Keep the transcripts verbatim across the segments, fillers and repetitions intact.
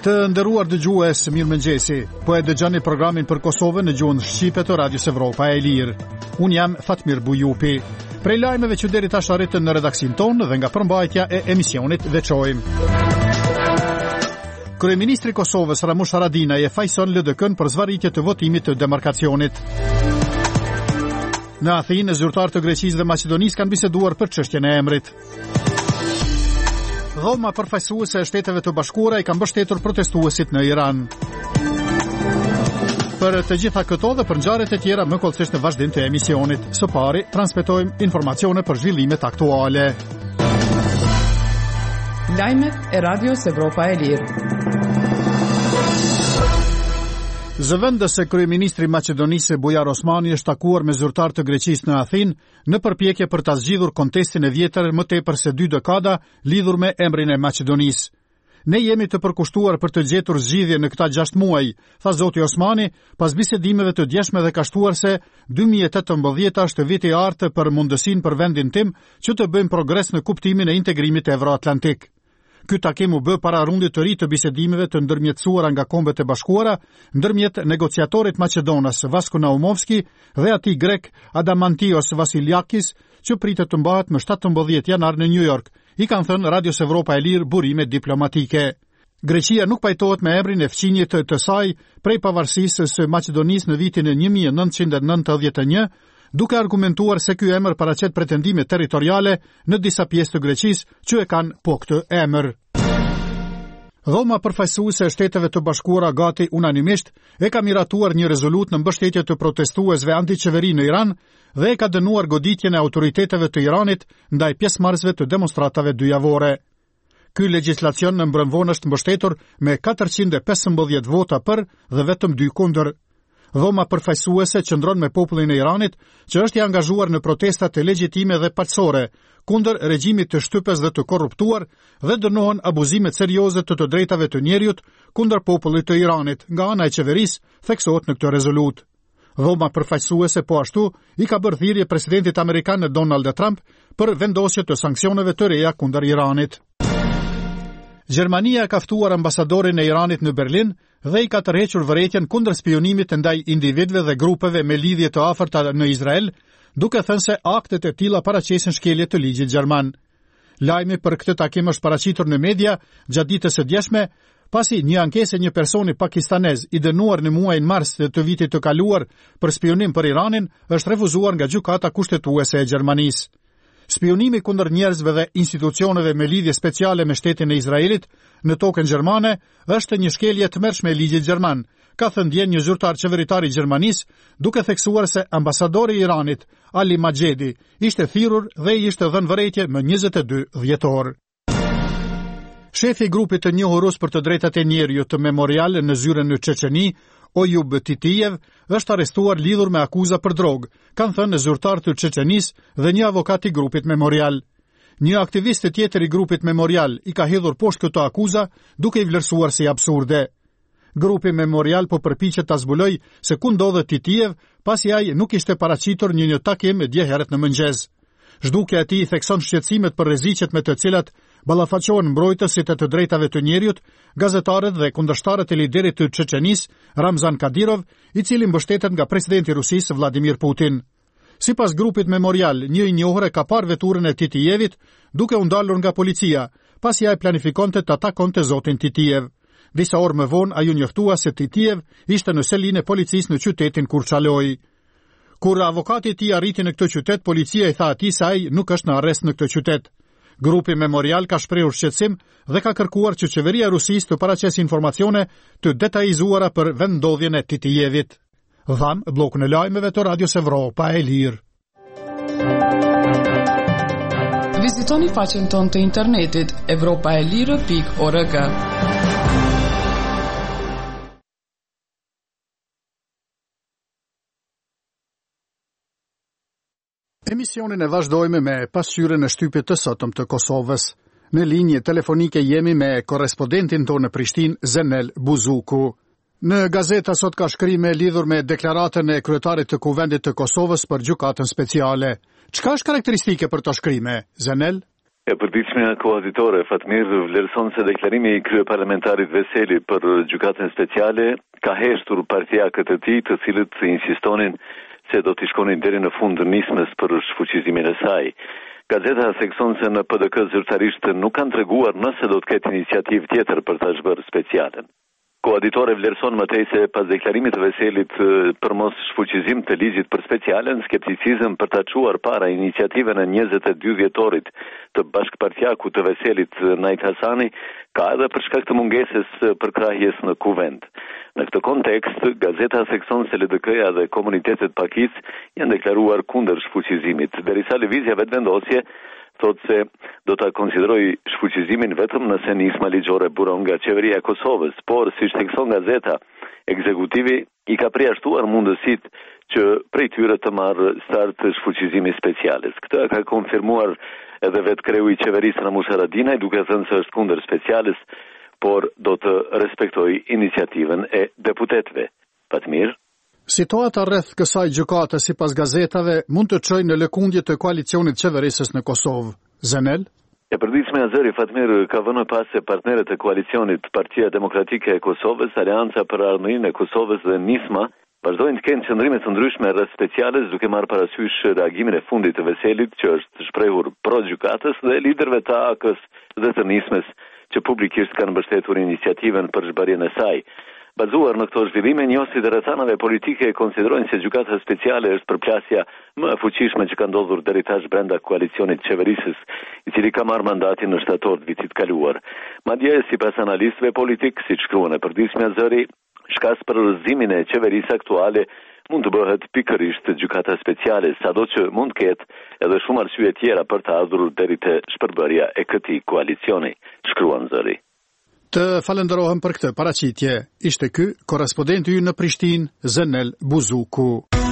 Të nderuar dëgjues, mirëmëngjesi. Po e dëgjoni programin për Kosovën në gjuhën shqipe të Radios Evropa e Lirë. Un jam Fatmir Bujupi. Prej lajmeve që deri tash arritën në redaksin tonë dhe nga përmbajtja e emisionit veçojmë. Kryeministri i Kosovës Ramush Haradinaj e fajson L D K-n për zvarritje të votimit të demarkacionit. Në Athinë, zyrtarë të Greqisë dhe Maqedonisë kanë biseduar për çështjen e emrit. Dhoma përfaqësuese e Shteteve të Bashkuara i ka mbështetur protestuesit në Iran. Për të gjitha këto dhe për ngjarjet e tjera më kollësisht në vazhdim të emisionit. Së pari, transmetojmë informacione për zhvillimet aktuale. Lajmet e Radios Evropa e Lirë. Zëvendës se kryeministri i Maqedonisë Bujar Osmani është takuar me zyrtar të Greqisë në Athinë në përpjekje për ta zgjidhur kontestin e vjetër më tepër se dy dekada lidhur me emrin e Maqedonisë. Ne jemi të përkushtuar për të gjetur zgjidhje në këta gjashtë muaj, tha zoti Osmani, pas bisedimeve të djeshme dhe ka shtuar se dy mijë e tetëmbëdhjetë është viti i artë për mundësinë për vendin tim që të bëjmë progres në kuptimin e integrimit evroatlantik. Ky takim u bë para rundit të ri të bisedimeve të ndërmjetësuara nga Kombet e Bashkuara ndërmjet negociatorit maqedonas Vasko Naumovski dhe atij grek Adamantios Vasiliakis, që pritet të mbahet më shtatëmbëdhjetë janar në New York, i kanë thënë Radios Evropa e Lirë burime diplomatike. Greqia nuk pajtohet me emrin e fqinjit të, të saj prej pavarësisë së Maqedonisë në vitin e një mijë e nëntëqind e nëntëdhjetë e një, duke argumentuar se ky emër paraqet pretendime territoriale në disa pjesë të Greqisë që e kanë po këtë emër. Dhoma përfaqësuese e Shteteve të Bashkuara gati unanimisht e ka miratuar një rezolut në mbështetje të protestuesve antiqeveri në Iran dhe e ka dënuar goditjen e autoriteteve të Iranit ndaj pjesëmarrësve të demonstratave dyjavore. Ky legjislacion në mbrëmvon është mbështetur me katërqind e pesëmbëdhjetë vota për dhe vetëm dy kundër. Dhoma përfaqësuese qëndron me popullin e Iranit, që është i angazhuar në protestat e legjitime dhe paqësore kundër regjimit të shtypës dhe të korruptuar dhe dënohen abuzimet serioze të të drejtave të njerëzit kundër popullit të Iranit nga ana e qeverisë, theksohet në këtë rezolut. Dhoma përfaqësuese po ashtu i ka bërë thirrje presidentit amerikan Donald Trump për vendosje të sanksioneve të reja kundër Iranit. Gjermania ka ftuar ambasadorin e Iranit në Berlin dhe i ka tërhequr vërejtjen kundër spionimit ndaj individëve dhe grupeve me lidhje të afërta në Izrael, duke thënë se aktet e tilla paraqesin shkelje të ligjit gjerman. Lajmi për këtë takim është paraqitur në media gjatë ditës së djeshme, pasi një ankesë e një personi pakistanez i dënuar në muajin mars të vitit të kaluar për spionim për Iranin është refuzuar nga gjykata kushtetuese e Gjermanisë. Spionimi kundër njerëzve dhe institucioneve me lidhje speciale me shtetin e Izraelit në tokën gjermane është një shkelje të mërshme e ligjit gjerman, ka thënë dje një zyrtar qeveritar i Gjermanisë, duke theksuar se ambasadori i Iranit, Ali Majedi, ishte thirrur dhe i ishte dhënë vërejtje më njëzet e dy dhjetor. Shefi i grupit të njohur rus për të drejtat e njerëzit të Memorial në zyrën në Çeçeni, Oyub Titijev, është arrestuar lidhur me akuza për drogë, kanë thënë zyrtar të Çeçenisë dhe një avokat i grupit Memorial. Një aktivist tjetër i grupit Memorial i ka hedhur poshtë këto akuza, duke i vlerësuar si absurde. Grupi Memorial po përpiqet ta zbulojë se ku ndodhet Titijev, pasi ai nuk ishte paraqitur në një takim dje herët në mëngjes. Zhdukja e tij thekson shqetësimet për rreziqet me të cilat ballafaqohen mbrojtësit e të drejtave të njerëzit, gazetarët dhe kundërshtarët e liderit të Çeçenisë, Ramzan Kadyrov, i cili mbështetet nga presidenti i Rusisë Vladimir Putin. Sipas grupit Memorial, një i njohur e ka parë veturën e Titijevit duke u ndalur nga policia, pasi ai planifikonte të atakonte zotin Titijev. Disa orë më vonë ai u njoftua se Titijev ishte në selinë e policisë në qytetin Kurçaloj. Kur avokati i tij arriti në këtë qytet, policia i tha atij se ai nuk është në arrest në këtë qytet. Grupi Memorial ka shprehur shqetësim dhe ka kërkuar që qeveria e Rusisë të paraqesë informacione të detajzuara për vendndodhjen e Titijevit. Dham bllokun e lajmeve të Radios Evropa e Lirë. Vizitoni faqen tonë të internetit evropaelire pikë org. Emisionin e vazhdojmë me pasqyrën e shtypit të sotëm të Kosovës. Në linjë telefonike jemi me korrespondentin tonë në Prishtinë, Zenel Buzuku. Në gazeta sot ka shkrime lidhur me deklaratën e kryetarit të Kuvendit të Kosovës për gjykatën speciale. Çka është karakteristike për to shkrime, Zenel? E përditshmja koazitore Fatmir vlerëson se deklarimi i kryeparlamentarit Veseli për gjykatën speciale ka heshtur partiakët e tij, të cilët insistonin se do t'i shkonin deri në fund të nismës për shfuqizimin e saj. Gazeta thekson se në P D K zyrtarisht nuk kanë treguar nëse do të ketë iniciativë tjetër për ta zhbërë specialen. Koaditore vlerëson më tej se pas deklarimit të Veselit për mos shfuqizim të ligjit për specialen, skepticizëm për ta çuar para iniciativën e njëzet e dy dhjetorit të bashkëpartiakut të Veselit Najt Hasani ka edhe për shkak të mungesës përkrahjes në kuvend. Në këtë kontekst, gazeta thekson se L D K-ja dhe komunitetet pakis janë deklaruar kundër shfuqizimit, derisa lëvizja vetëvendosje thot se do ta konsideroj shfuqizimin vetëm nëse nisma ligjore buron nga qeveria e Kosovës, por siç thekson gazeta, ekzekutivi i ka përjashtuar mundësitë që prej tyre të marrë start shfuqizimi speciales. Këtë ka konfirmuar edhe vetë kreu i qeverisë Ramush Haradinaj, duke thënë se është kundër speciales, por do të respektoj iniciativën e deputetëve. Fatmir. Situata rreth kësaj gjykate sipas gazetave mund të çojë në lëkundje të koalicionit qeverisës në Kosovë. Zenel? E përditshme Azeri Fatmir ka vënë pas se partnerët e koalicionit Partia Demokratike e Kosovës, Aleanca për Ardhmërinë e Kosovës dhe Nisma vazhdojnë të kenë qëndrime të ndryshme rreth speciales, duke marrë parasysh reagimin e fundit të Veselit, që është shprehur pro gjykatës, dhe liderëve të A K-s dhe të Nismës, që publikisht kanë mbështetur iniciativën për zhbarjen e saj. Bazuar në këto zhvillime, njohësit e rrethanave politike konsiderojnë se gjykata speciale është përplasja më e fuqishme që ka ndodhur deri tash brenda koalicionit qeverisës, i cili ka marrë mandatin në shtator të vitit kaluar. Madje sipas analistëve politik, siç shkruan e përditshme Zëri, shkas për rrëzimin e qeverisë aktuale mund të bëhet pikërisht gjykata speciale, sado që mund të ketë edhe shumë arsye tjera për të ardhur deri te shpërbërja e këtij koalicioni, shkruan Zëri. Të falenderohem për këtë paraqitje. Ishte ky korrespondenti ynë në Prishtinë, Zenel Buzuku.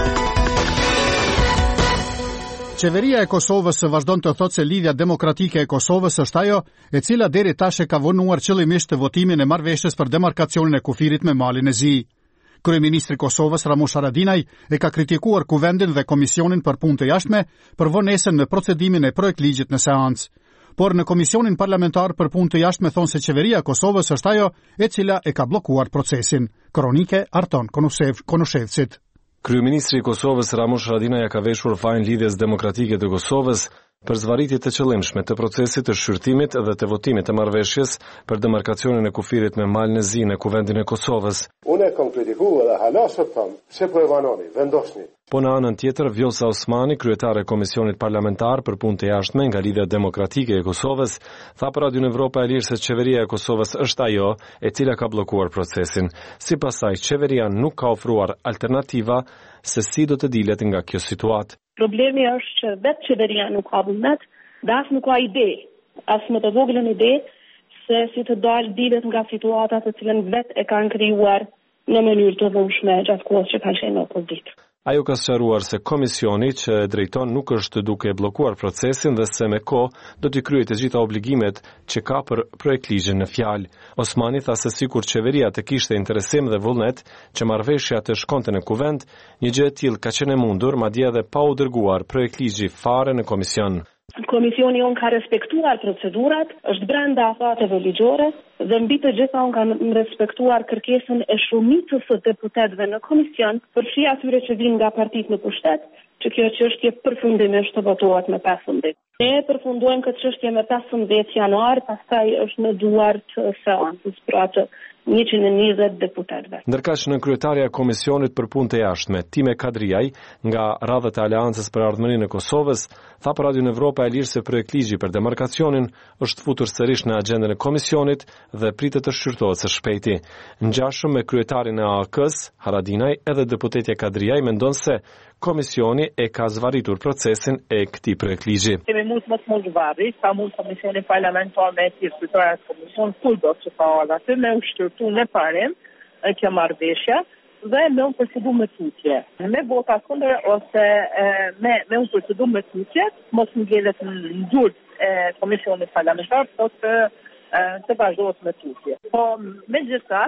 Qeveria e Kosovës vazhdon të thotë se lidhja demokratike e Kosovës është ajo e cila deri tash e ka vonuar qëllimisht të votimin e marrëveshjes për demarkacionin e kufirit me Malin e Zi. Kryeministri i Kosovës Ramush Haradinaj e ka kritikuar kuvendin dhe komisionin për punë të jashtme për vonesën në procedimin e projektligjit në seancë. Por në Komisionin Parlamentar për Punë të Jashtme thonë se qeveria e Kosovës është ajo e cila e ka bllokuar procesin. Kronike Arton Konushevcit. Kryeministri i Kosovës Ramush Haradinaj ka veshur fajin lidhjes demokratike të Kosovës për zvarritje të qëllimshme të procesit të shqyrtimit dhe të votimit të marrëveshjes për demarkacionin e kufirit me Malin e Zi në kuvendin e Kosovës. Unë kam kritikuar dhe hala sot them, pse po e vanoni, vendosni. Po në anën tjetër, Vjosa Osmani, kryetare e Komisionit Parlamentar për Punë të Jashtme nga Lidhja Demokratike e Kosovës, tha për Radio Evropa e Lirë se qeveria e Kosovës është ajo e cila ka bllokuar procesin. Sipas saj, qeveria nuk ka ofruar alternativa se si do të dilet nga kjo situatë. Problemi është që vetë qeveria nuk ka vullnet, dhe as nuk ka ide, as më të voglën ide se si të dalë dilet nga situatat të cilën vetë e kanë krijuar në mënyrë të dhunshme gjatë kohës që kanë qenë në opozit. Ajo ka sqaruar se komisioni që e drejton nuk është duke bllokuar procesin dhe se me kohë do t'i kryejë të gjitha obligimet që ka për projektligjin në fjalë. Osmani tha se sikur qeveria të kishte interesim dhe vullnet që marrëveshja të shkonte në kuvend, një gjë e tillë ka qenë e mundur, madje edhe pa u dërguar projektligji fare në komision. Komisioni on ka respektuar procedurat, është brenda afateve ligjore dhe mbi të gjitha on kanë respektuar kërkesën e shumicës së deputetëve në komision, përfshi atyre që vinë nga partitë në pushtet, që kjo çështje përfundimisht të votohet me pesëmbëdhjetë. Ne përfundojmë këtë çështje me pesëmbëdhjetë januar, pastaj është në duart seancës për atë njëqind e njëzet deputetëve. Ndërkaq në kryetarja e Komisionit për Punë të Jashtme, Time Kadriaj, nga radhët e Aleancës për Ardhmërinë e Kosovës, tha për Radio Evropa e Lirë se projektligji për demarkacionin është futur sërish në agjendën e komisionit dhe pritet të shqyrtohet së shpejti. Ngjashëm me kryetarin e A K-s, Haradinaj, edhe deputetja Kadriaj mendon se komisioni e ka zvarritur procesin e këtij projektligji. Kemi mund të mos mund zvarri, ka mund komisioni parlamentar me të kryetarët e komision kudo që ka aty me u shqyrtu në parim e kjo marrëveshje dhe me u përfidu me tutje. Me vota kundër ose me, me u përfidu me tutje, mos ngjelet në gjurë e komisionit parlamentar, të të vazhdojt me tutje. Po, me gjithashtë,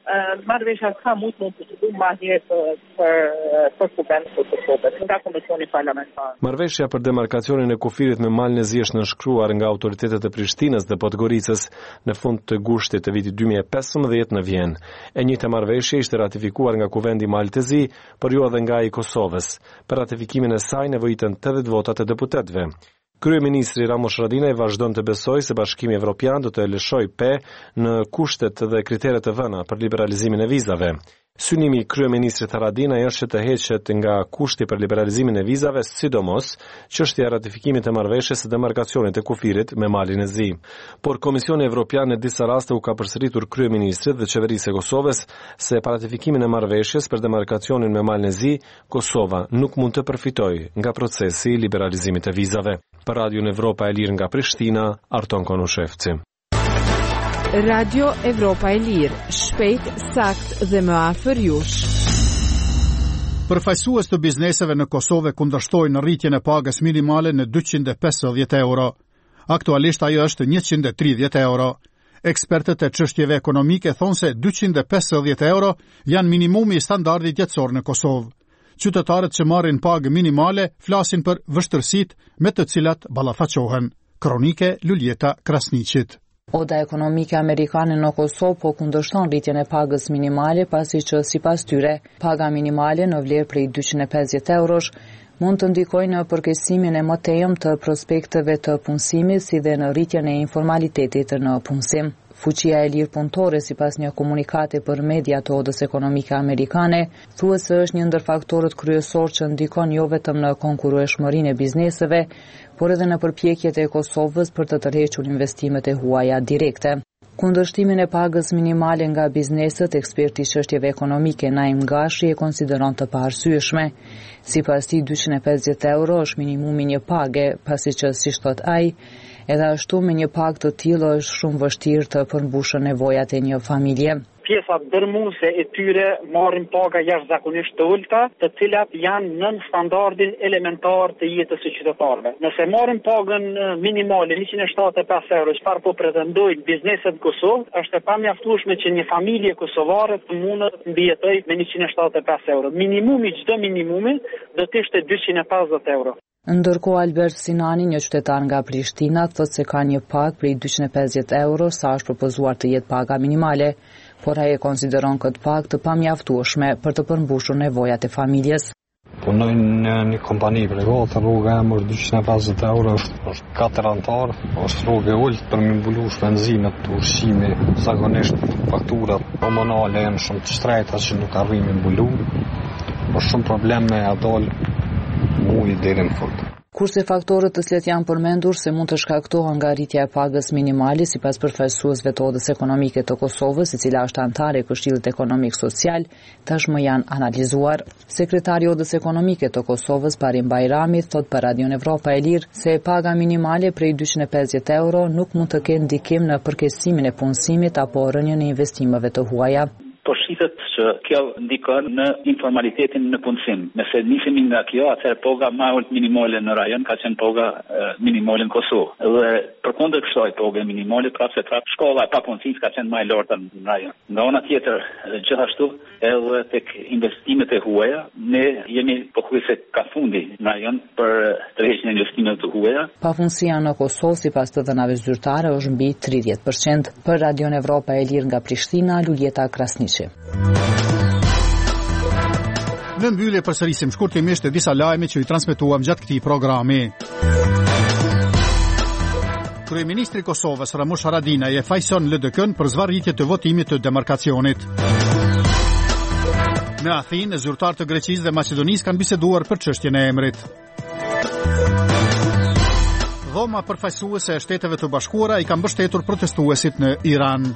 marrëveshja ka mund mund të përfitu ma herë për, për, për kuvend të Kosovës nga Komisioni Parlamentar. Marrëveshja për demarkacionin e kufirit me malin e zi është nënshkruar nga autoritetet e Prishtinës dhe Podgoricës në fund të gushtit të vitit dy mijë e pesëmbëdhjetë në Vjenë. E njëjta marrëveshje ishte ratifikuar nga Kuvendi i Malit të Zi, por jo edhe nga i Kosovës. Për ratifikimin e saj nevojiten tetëdhjetë votat e deputetëve. Kryeministri Ramush Haradinaj vazhdon të besojë se Bashkimi Evropian do të lëshojë P në kushtet dhe kriteret e vëna për liberalizimin e vizave. Synimi i kryeministrit Haradinaj është që të heqet nga kushti për liberalizimin e vizave, sidomos çështja e ratifikimit të marrëveshjes së demarkacionit të kufirit me Malin e Zi. Por Komisioni Evropian në disa raste u ka përsëritur kryeministrit dhe qeverisë e Kosovës se pa ratifikimin e marrëveshjes për demarkacionin me Malin e Zi, Kosova nuk mund të përfitojë nga procesi i liberalizimit të vizave. Për Radio Evropa e Lirë nga Prishtina, Arton Konushevci. Radio Evropa e Lirë, shpejt, sakt dhe më afër jush. Përfaqësues të bizneseve në Kosovë kundërshtojnë rritjen e pagës minimale në dyqind e pesëdhjetë euro. Aktualisht ajo është njëqind e tridhjetë euro. Ekspertët e çështjeve ekonomike thonë se dyqind e pesëdhjetë euro janë minimumi i standardit jetësor në Kosovë. Qytetarët që marrin pagë minimale flasin për vështërsitë me të cilat ballafaqohen. Kronike Luljeta Krasniqit. Oda ekonomike amerikane në Kosovë po kundërshton rritjen e pagës minimale pasi që sipas tyre paga minimale në vlerë prej dyqind e pesëdhjetë eurosh mund të ndikojë në përkeqësimin e mëtejëm të prospekteve të punësimit si dhe në rritjen e informalitetit në punësim. Fuqia e lirë punëtore, sipas një komunikati për media të odës ekonomike amerikane, thuhet se është një ndër faktorët kryesor që ndikon jo vetëm në konkurrueshmërinë e bizneseve, por edhe në përpjekjet e Kosovës për të tërhequr investimet e huaja direkte. Kundërshtimin e pagës minimale nga bizneset, eksperti i çështjeve ekonomike Naim Gashi e konsideron të paarsyeshme. Sipas tij dyqind e pesëdhjetë euro është minimumi një page, pasi që siç thot ai, edhe ashtu me një pagë të tillë është shumë vështirë të përmbushën nevojat e një familje. Pjesa dërmuese e tyre marrin paga jashtëzakonisht të ulta, të cilat janë nën standardin elementar të jetës së qytetarëve. Nëse marrin pagën minimale njëqind e shtatëdhjetë e pesë euro, çfarë po pretendojnë bizneset në Kosovë, është e pamjaftueshme që një familje kosovare të mundet të mbijetojë me njëqind e shtatëdhjetë e pesë euro. Minimumi, çdo minimumi do të ishte dyqind e pesëdhjetë euro. Ndërkohë Albert Sinani, një qytetar nga Prishtina, thotë se ka një pagë prej dyqind e pesëdhjetë euro sa është propozuar të jetë paga minimale, por ai e konsideron këtë pagë të pamjaftueshme për të përmbushur nevojat e familjes. Punoj në një kompani private, rruga e mërë dyqind e pesëdhjetë euro është, është katër antar, është rrugë e ulët për më mbuluar benzinat, ushqimi, zakonisht fakturat komunale janë shumë të shtrejta që nuk arrijmë mbulu. Është shumë problem me adol muji deri në fund. Kurse faktorët të cilët janë përmendur se mund të shkaktohen nga rritja e pagës minimale sipas përfaqësuesve të odës ekonomike të Kosovës, e cila është antare e Këshillit Ekonomik Social, tashmë janë analizuar. Sekretari i odës ekonomike të Kosovës, Parim Bajrami, thot për Radio Evropa e Lirë se paga minimale prej dyqind e pesëdhjetë euro nuk mund të ketë ndikim në përkeqësimin e punësimit apo rënien e investimeve të huaja. Po shitet që kjo ndikon në informalitetin në punësim. Nëse nisemi nga kjo, atëherë paga më e ulët minimale në rajon ka qenë paga minimale në Kosovë. Dhe përkundër kësaj pagë minimale, prapë se prapë shkolla e papunësisë ka qenë më e lartë në rajon. Nga ana tjetër, gjithashtu edhe tek investimet e huaja, ne jemi pothuajse ka fundi në rajon për tërheqjen e investimeve të huaja. Papunësia në Kosovë sipas të dhënave zyrtare është mbi tridhjetë përqind. Për Radio Evropa e Lirë nga Prishtina, Luljeta Krasniqi. Në mbyllje përsërisim shkurtimisht e disa lajme që i transmetuam gjatë këtij programi. Kryeministri i Kosovës Ramush Haradinaj e fajson L D K-n për zvarritje të votimit të demarkacionit. Në Athinë, zyrtarë të Greqisë dhe Maqedonisë kanë biseduar për çështjen e emrit. Dhoma përfaqësuese e Shteteve të Bashkuara i ka mbështetur protestuesit në Iran.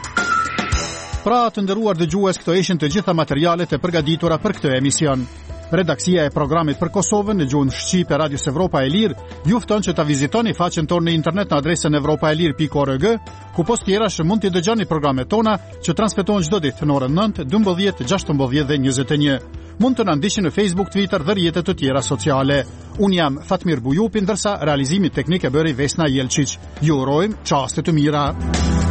Pra të nderuar dëgjues, këto ishin të gjitha materialet e përgatitura për këtë emision. Redaksia e programit për Kosovën në gjuhën shqipe Radios Evropa e Lirë ju fton që ta vizitoni faqen tonë në internet në adresën evropaelir pikë org, ku post tjerash mund t'i dëgjoni programet tona që transmetohen çdo ditë në orën nëntë, dymbëdhjetë, gjashtëmbëdhjetë dhe njëzet e një. Mund të na ndiqni në Facebook, Twitter dhe rrjetet të tjera sociale. Unë jam Fatmir Bujupi, ndërsa realizimi teknik e bëri Vesna Jelčić. Ju urojmë çaste të mira.